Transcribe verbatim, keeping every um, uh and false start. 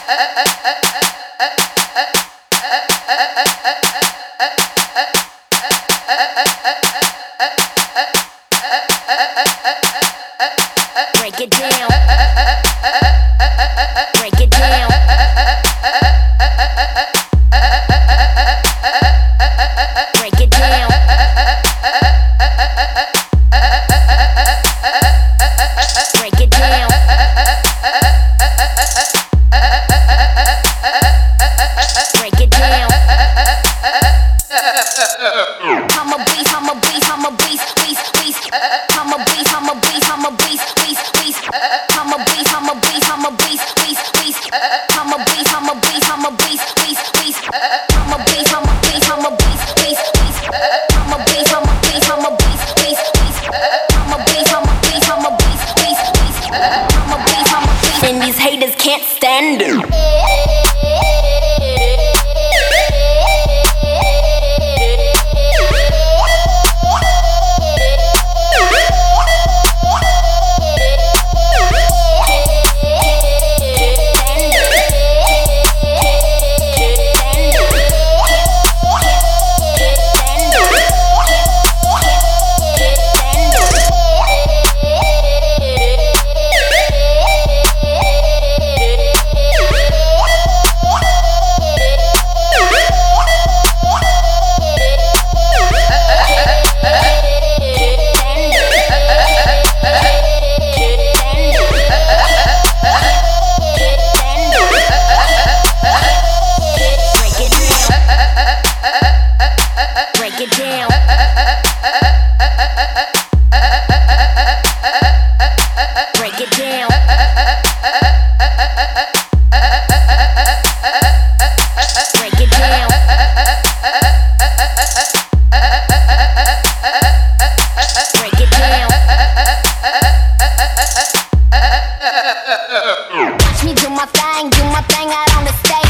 Break it down. Break it down. Break it down. Break it down. Break it down. I'm a beast, I'm a beast, I'm a beast, beast, beast. I'm a beast, I'm a beast, I'm a beast, beast, beast. I'm a beast, I'm a beast, I'm a beast, beast, beast. I'm a beast, I'm a beast, I'm a beast, beast, beast. I'm a beast, I'm a beast, I'm a beast, beast, beast. I'm a beast, I'm a beast, I'm a beast, beast, beast. I'm a beast, I'm a beast, I'm a beast, beast, beast. I'm a beast, I'm a beast. And these haters can't stand it. Break it down. Break it down. Break it down. Break it down. Watch me do my thing, do my thing out on the stage.